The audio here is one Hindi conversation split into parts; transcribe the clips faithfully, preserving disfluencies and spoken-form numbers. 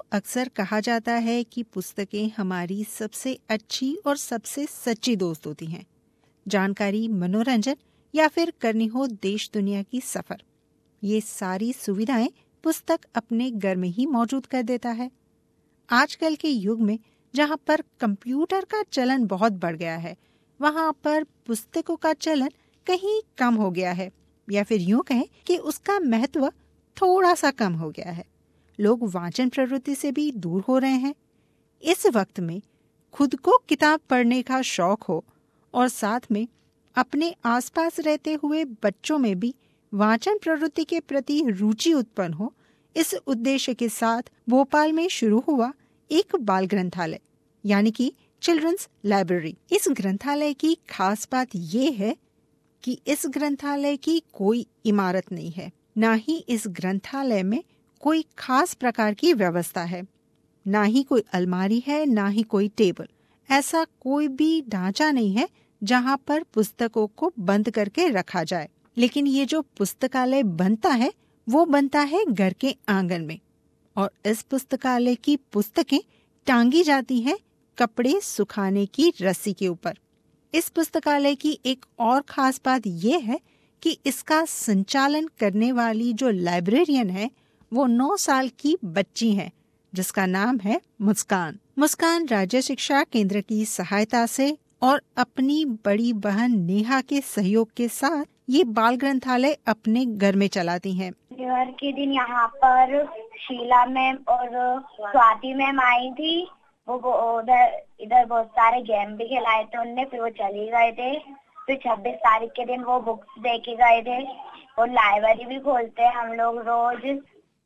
अक्सर कहा जाता है कि पुस्तकें हमारी सबसे अच्छी और सबसे सच्ची दोस्त होती हैं। जानकारी, मनोरंजन या फिर करनी हो देश दुनिया की सफर, ये सारी सुविधाएं पुस्तक अपने घर में ही मौजूद कर देता है। आजकल के युग में जहाँ पर कंप्यूटर का चलन बहुत बढ़ गया है, वहाँ पर पुस्तकों का चलन कहीं कम हो गया है, या फिर यूं कहें कि उसका महत्व थोड़ा सा कम हो गया है। लोग वाचन प्रवृत्ति से भी दूर हो रहे हैं। इस वक्त में खुद को किताब पढ़ने का शौक हो और साथ में अपने आसपास रहते हुए बच्चों में भी वाचन प्रवृत्ति के प्रति रुचि उत्पन्न हो, इस उद्देश्य के साथ भोपाल में शुरू हुआ एक बाल ग्रंथालय यानी कि चिल्ड्रंस लाइब्रेरी। इस ग्रंथालय की खास बात ये है कि इस ग्रंथालय की कोई इमारत नहीं है, ना ही इस ग्रंथालय में कोई खास प्रकार की व्यवस्था है, ना ही कोई अलमारी है, ना ही कोई टेबल। ऐसा कोई भी ढांचा नहीं है जहाँ पर पुस्तकों को बंद करके रखा जाए। लेकिन ये जो पुस्तकालय बनता है वो बनता है घर के आंगन में, और इस पुस्तकालय की पुस्तकें टांगी जाती हैं कपड़े सुखाने की रस्सी के ऊपर। इस पुस्तकालय की एक और खास बात यह है कि इसका संचालन करने वाली जो लाइब्रेरियन है वो नौ साल की बच्ची है, जिसका नाम है मुस्कान। मुस्कान राज्य शिक्षा केंद्र की सहायता से और अपनी बड़ी बहन नेहा के सहयोग के साथ ये बाल ग्रंथालय अपने घर में चलाती हैं। त्योहार के दिन यहाँ पर शीला मैम और स्वाति मैम आई थी। वो उधर इधर बहुत सारे गेम भी खिलाए थे उनने, फिर वो चली गए थे। फिर छब्बीस तारीख के दिन वो बुक्स दे के गए थे। और लाइब्रेरी भी खोलते हैं हम लोग रोज,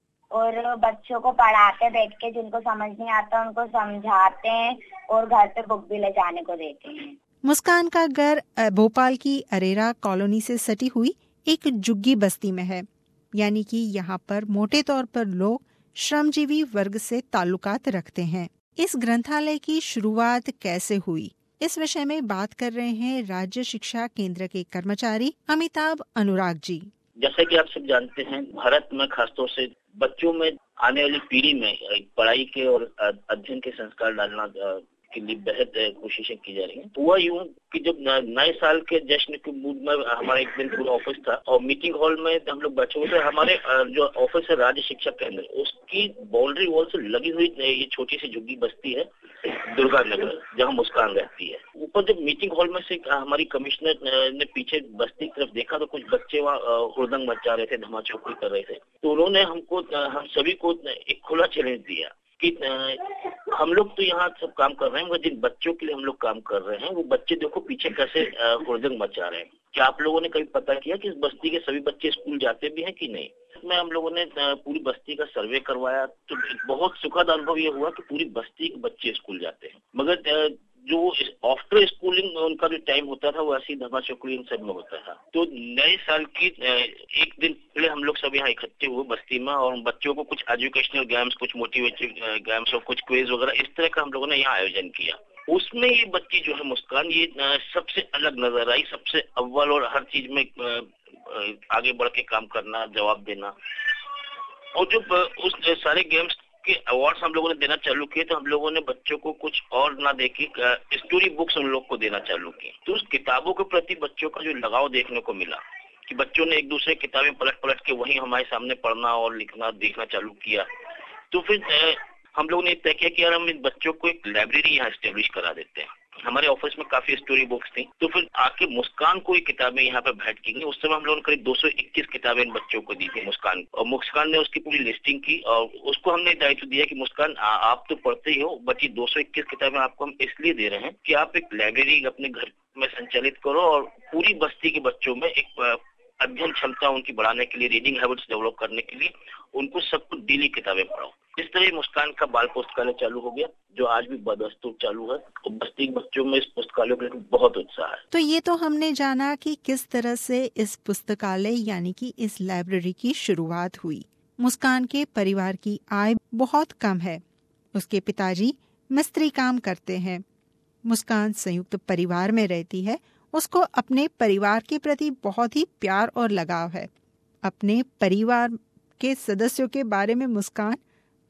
और बच्चों को पढ़ाते बैठ के, जिनको समझ नहीं आता उनको समझाते हैं, और घर पे बुक भी ले जाने को देते हैं। मुस्कान का घर भोपाल की अरेरा कॉलोनी से सटी हुई एक जुग्गी बस्ती में है, यानी कि यहाँ पर मोटे तौर पर लोग श्रमजीवी वर्ग से ताल्लुकात रखते हैं। इस ग्रंथालय की शुरुआत कैसे हुई, इस विषय में बात कर रहे हैं राज्य शिक्षा केंद्र के कर्मचारी अमिताभ अनुराग जी। जैसे कि आप सब जानते हैं, भारत में खासतौर से बच्चों में आने वाली पीढ़ी में पढ़ाई के और अध्ययन के संस्कार डालना के लिए बेहद कोशिशें की जा रही हैं। हुआ यूं कि जब नए साल के जश्न के मूड में हमारा एक दिन पूरा ऑफिस था और मीटिंग हॉल में हम लोग बैठे हुए थे। हमारे जो ऑफिस है राज्य शिक्षा केंद्र, उसकी बाउंड्री वॉल से लगी हुई ये छोटी सी झुग्गी बस्ती है दुर्गा नगर, जहाँ मुस्कान रहती है। ऊपर जब मीटिंग हॉल में से हमारी कमिश्नर ने पीछे बस्ती की तरफ देखा तो कुछ बच्चे वहाँ हुड़दंग मचा रहे थे, धमाचौकड़ी कर रहे थे। तो उन्होंने हमको हम सभी को एक खुला चैलेंज दिया कि हम लोग तो यहाँ सब काम कर रहे हैं, मगर जिन बच्चों के लिए हम लोग काम कर रहे हैं वो बच्चे देखो पीछे कैसे हुड़दंग मचा रहे हैं। क्या आप लोगों ने कभी पता किया कि इस बस्ती के सभी बच्चे स्कूल जाते भी हैं कि नहीं? इसमें हम लोगों ने पूरी बस्ती का सर्वे करवाया तो बहुत सुखद अनुभव ये हुआ कि पूरी बस्ती के बच्चे स्कूल जाते हैं, मगर जो आफ्टर स्कूलिंग उनका जो टाइम होता था वो ऐसी धमा चौकड़ी इन सब में होता था। तो नए साल की एक दिन पहले हम लोग सब यहाँ इकट्ठे हुए बस्ती में और बच्चों को कुछ एजुकेशनल गेम्स, कुछ मोटिवेटिव गेम्स और कुछ क्विज वगैरह इस तरह का हम लोगों ने यहाँ आयोजन किया। उसमें ये बच्ची जो है मुस्कान, ये सबसे अलग नजर आई, सबसे अव्वल, और हर चीज में आगे बढ़ के काम करना, जवाब देना। और जब उस सारे गेम्स के अवार्ड्स हम लोगों ने देना चालू किए तो हम लोगों ने बच्चों को कुछ और ना देखी, स्टोरी बुक्स उन लोग को देना चालू की। तो उस किताबों के प्रति बच्चों का जो लगाव देखने को मिला कि बच्चों ने एक दूसरे किताबें पलट पलट के वहीं हमारे सामने पढ़ना और लिखना देखना चालू किया। तो फिर हम लोगों ने तय किया कि यार हम इन बच्चों को एक लाइब्रेरी यहाँ एस्टेब्लिश करा देते हैं। हमारे ऑफिस में काफी स्टोरी बुक्स थी, तो फिर आके मुस्कान को ये किताबें यहाँ पे भेंट की गई। उस समय हम लोगों ने करीब दो सौ इक्कीस किताबें इन बच्चों को दी थी मुस्कान, और मुस्कान ने उसकी पूरी लिस्टिंग की और उसको हमने दायित्व दिया कि मुस्कान आ, आप तो पढ़ते ही हो, बट ये दो सौ इक्कीस किताबें आपको हम इसलिए दे रहे हैं कि आप एक लाइब्रेरी अपने घर में संचालित करो और पूरी बस्ती के बच्चों में एक अध्ययन क्षमता उनकी बढ़ाने के लिए, रीडिंग हैबिट्स डेवलप करने के लिए उनको सब कुछ डेली किताबें पढ़ाओ। इस तरह मुस्कान का बाल पुस्तकालय चालू हो गया, जो आज भी बदस्तूर चालू है और बस्ती के बच्चों में इस पुस्तकालय के लिए बहुत उत्साह है। तो ये तो हमने जाना कि किस तरह से इस पुस्तकालय यानी कि इस लाइब्रेरी की शुरुआत हुई। मुस्कान के परिवार की आय बहुत कम है, उसके पिताजी मिस्त्री काम करते हैं। मुस्कान संयुक्त परिवार में रहती है, उसको अपने परिवार के प्रति बहुत ही प्यार और लगाव है। अपने परिवार के सदस्यों के बारे में मुस्कान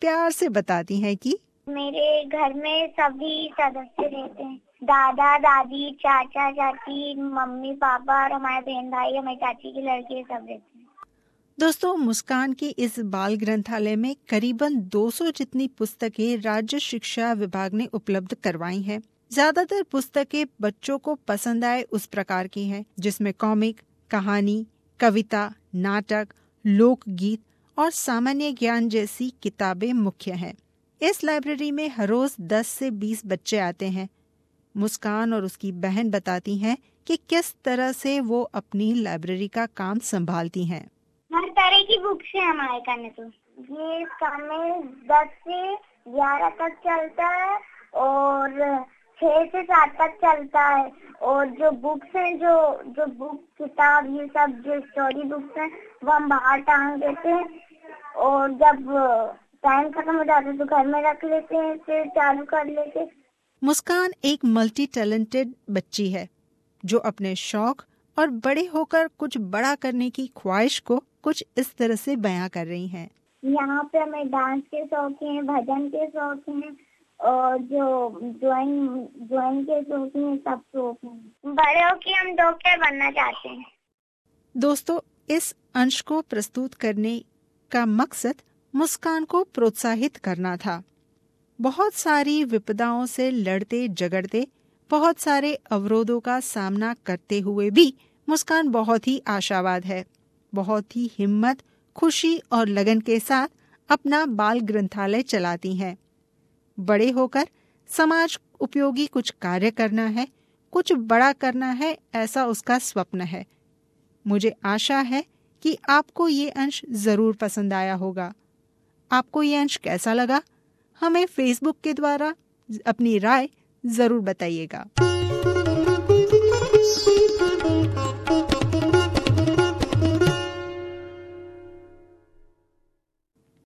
प्यार से बताती हैं कि मेरे घर में सभी सदस्य रहते हैं, दादा दादी, चाचा चाची, मम्मी पापा और हमारे बहन भाई, हमारी चाची की लड़की, सब रहते हैं। दोस्तों, मुस्कान के इस बाल ग्रंथालय में करीबन दो सौ जितनी पुस्तकें राज्य शिक्षा विभाग ने उपलब्ध करवाई हैं। ज्यादातर पुस्तकें बच्चों को पसंद आए उस प्रकार की हैं, जिसमें कॉमिक, कहानी, कविता, नाटक, लोकगीत और सामान्य ज्ञान जैसी किताबें मुख्य हैं। इस लाइब्रेरी में हर रोज दस से बीस बच्चे आते हैं। मुस्कान और उसकी बहन बताती हैं कि किस तरह से वो अपनी लाइब्रेरी का काम संभालती हैं। हर तरह की बुक्स है हमारे करने तो। ये काम में दस से ग्यारह तक चलता है और छह से सात तक चलता है। और जो बुक्स हैं, जो जो बुक किताब ये सब जो स्टोरी बुक्स हैं, वो हम बाहर टांग देते हैं और जब टाइम खत्म हो जाता है तो घर में रख लेते हैं, फिर चालू कर लेते हैं। मुस्कान एक मल्टी टैलेंटेड बच्ची है जो अपने शौक और बड़े होकर कुछ बड़ा करने की ख्वाहिश को कुछ इस तरह से बयां कर रही हैं। यहाँ पे हमें डांस के शौक हैं, भजन के शौक हैं और जो ड्राइंग ड्राइंग के शौक हैं, सब शौक हैं। बड़े होके हम डॉक्टर बनना चाहते हैं। दोस्तों, इस अंश को प्रस्तुत करने का मकसद मुस्कान को प्रोत्साहित करना था। बहुत सारी विपदाओं से लड़ते झगड़ते, बहुत सारे अवरोधों का सामना करते हुए भी मुस्कान बहुत ही आशावाद है। बहुत ही हिम्मत, खुशी और लगन के साथ अपना बाल ग्रंथालय चलाती हैं। बड़े होकर समाज उपयोगी कुछ कार्य करना है, कुछ बड़ा करना है, ऐसा उसका स्वप्न है। मुझे आशा है कि आपको ये अंश जरूर पसंद आया होगा। आपको ये अंश कैसा लगा? हमें फेसबुक के द्वारा अपनी राय जरूर बताइएगा।